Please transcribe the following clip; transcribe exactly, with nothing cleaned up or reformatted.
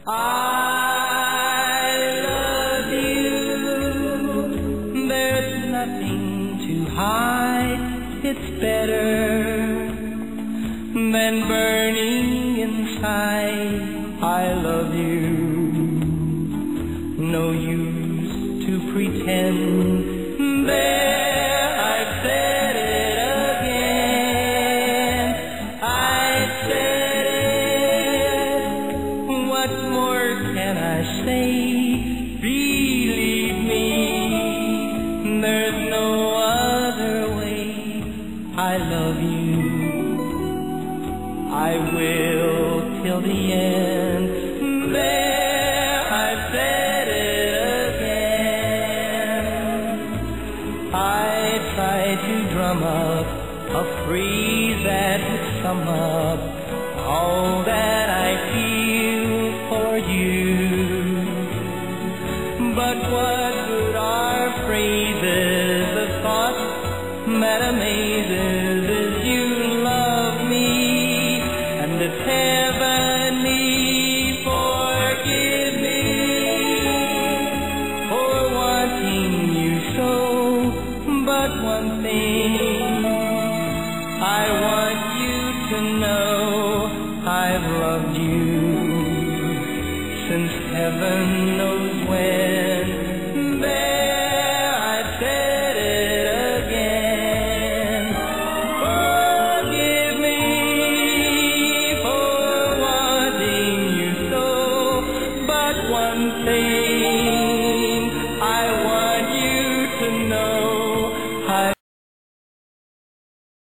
I love you. There's nothing to hide. It's better than burning inside. I love you. No use to pretend. There, I've said it again. I said it. What more can I say? Believe me, there's no other way. I love you. I will till the end. There, I've said it again. I tried to drum up a phrase that would sum up all that I feel for you. But what good are phrases? The thought that amazes is you love me, and it's heavenly. Forgive me for wanting you so. But one thing I want you to know, I've loved you since heaven knows